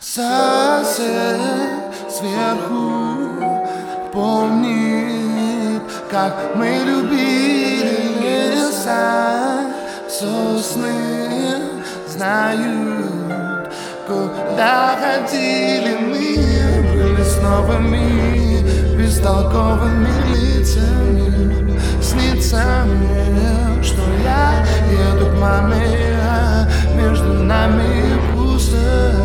Сосед сверху помнит, как мы любили леса. Сосны знают, куда ходили мы. Были с новыми бестолковыми лицами. Снится мне, что я еду к маме, а между нами пусто.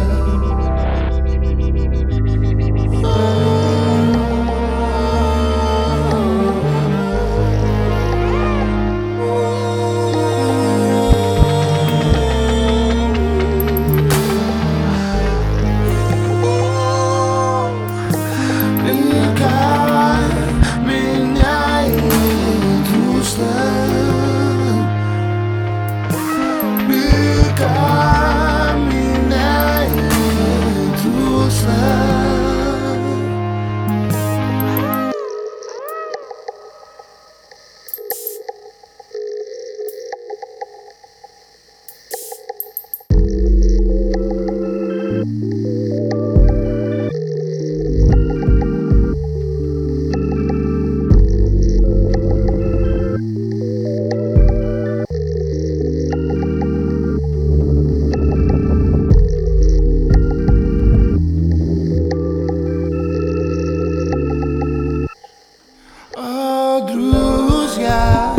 Друзья,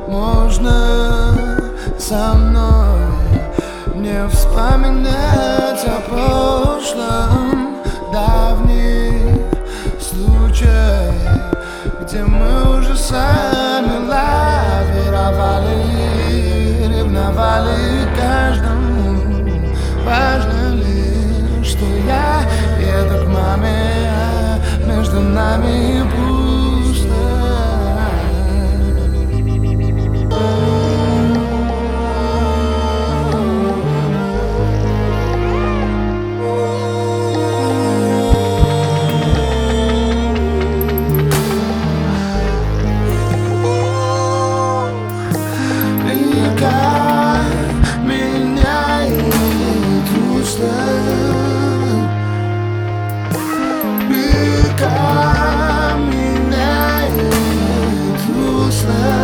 можно со мной не вспоминать о прошлом, давних случаях, где мы уже сами лавировали, ревновали каждому. Важно ли, что я еду к маме, а между нами пусто. Камень,